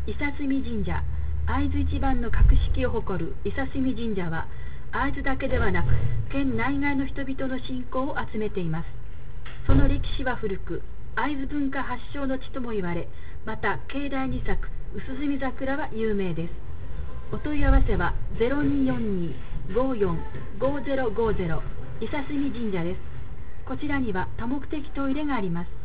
伊佐住神社。会津一番の格式を誇る伊佐住神社は、会津だけではなく県内外の人々の信仰を集めています。その歴史は古く、会津文化発祥の地とも言われ、また境内に咲く薄墨桜は有名です。お問い合わせは 0242-545050 伊佐住神社です。こちらには多目的トイレがあります。